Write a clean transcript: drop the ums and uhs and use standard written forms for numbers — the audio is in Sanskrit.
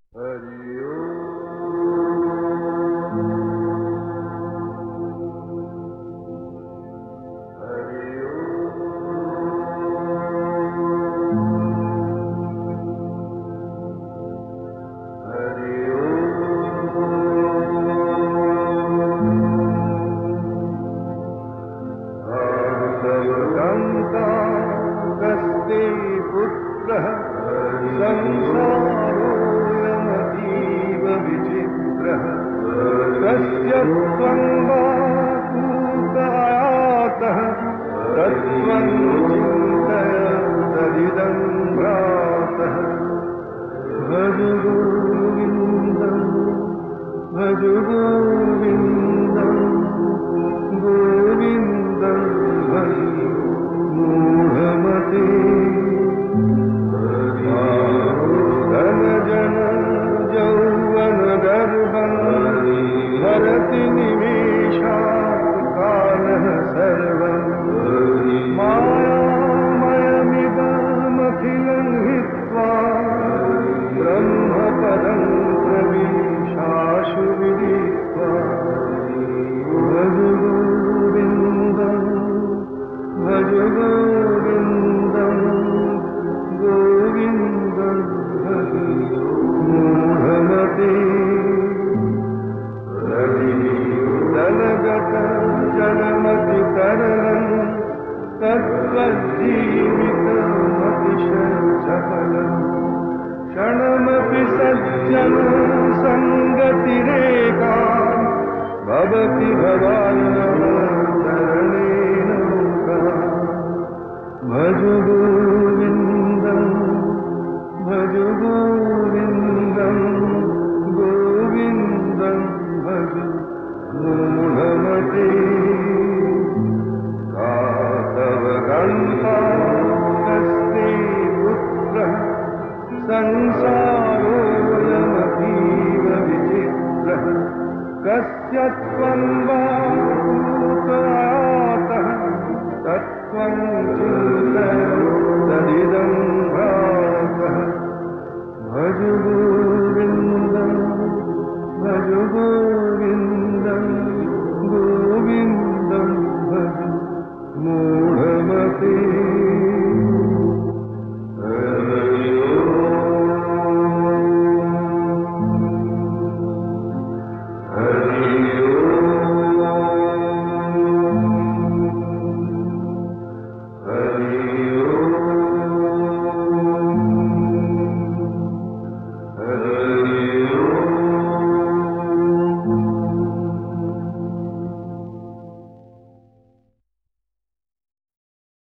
हरि कस्ते पुत्रः संसारोऽयमतीव विचित्रः कस्य त्वं वा कूतायातः तत्त्वं चिन्तय तदिदं भ्रातः भज गोविन्दं भज गोविन्दं गोविन्दं भज मूढमते धन जन यौवन गर्भं हरति निमेषात् कालः सर्वं मायामयमिदमखिलं हित्वा ब्रह्मपदं प्रविशाशु विदित्वा भज गोविन्दं भज गोविन्दं गोविन्दं भज मूढमते दलगत जलमतितरणं तत्त्वजीवितमतिशयचपलं क्षणमपि सज्जन सङ्गतिरेका भवति भवान्नः तरणेन नौका भज गोविन्दं भज गोविन्दं गोविन्दं भज मूढमते का तव गन्ता कस्ते पुत्रः संसारोऽयमतीव विचित्रः कस्य त्वं वा कूतायातः तत्त्वं चिन्तय तदिदं भ्रातः भज गोविन्दं भज गोविन्दं गोविन्दं भज मूढमते।